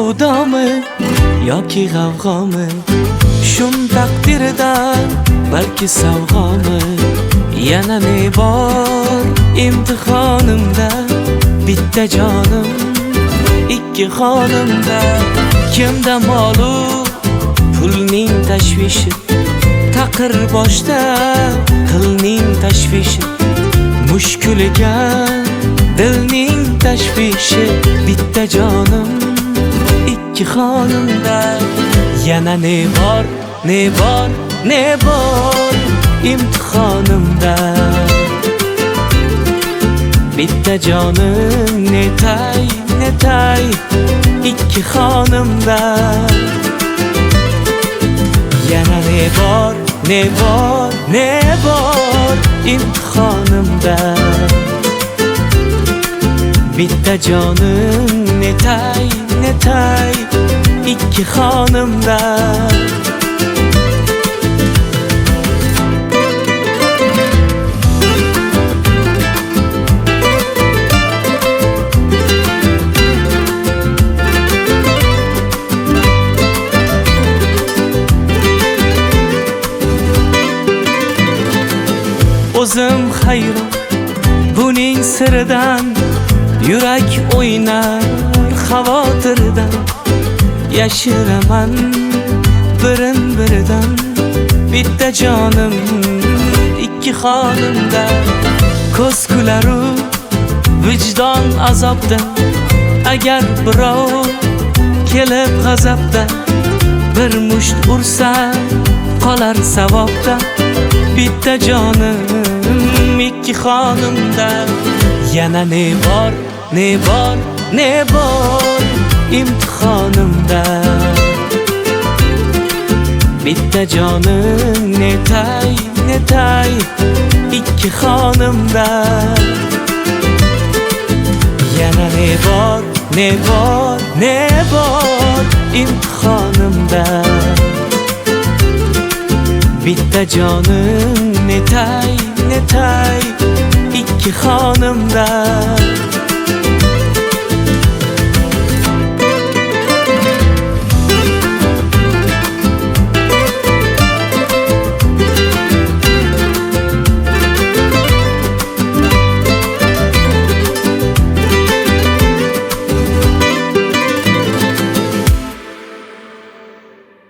savdomi yoki g'avg'omi, shum taqdirdan balki savg'omi. Yana ne bor imtihonimda, bitta jonim ikki xonimda. Kimda molu pulning tashvishi, taqir boshda qilning tashvishi. Mushkuliga dilning tashvishi, bitta jonim ikki xonimda. Yana ne bor, ne bor, ne bor imtihonimda, bitta jonim netay, netay ikki xonimda. Yana ne bor, ne bor, ne bor imtihonimda, bitta jonim netay, netay ikki xonimda. O'zim hayron buning siridan, yurak o'ynar xavotirdan. Yashiraman birin biridan, bitta jonim ikki xonimda. Ko'z kularu vijdon azobda, agar birov kelib g'azabda bir musht ursa qolar savobda. Bitta jonim ikki xonimda. Yana ne bor, ne bor, ne bor imtihonimda, bitta jonim netay, netay ikki xonimda. Yana ne bor, ne bor, ne bor imtihonimda, bitta jonim netay, netay ikki xonimda.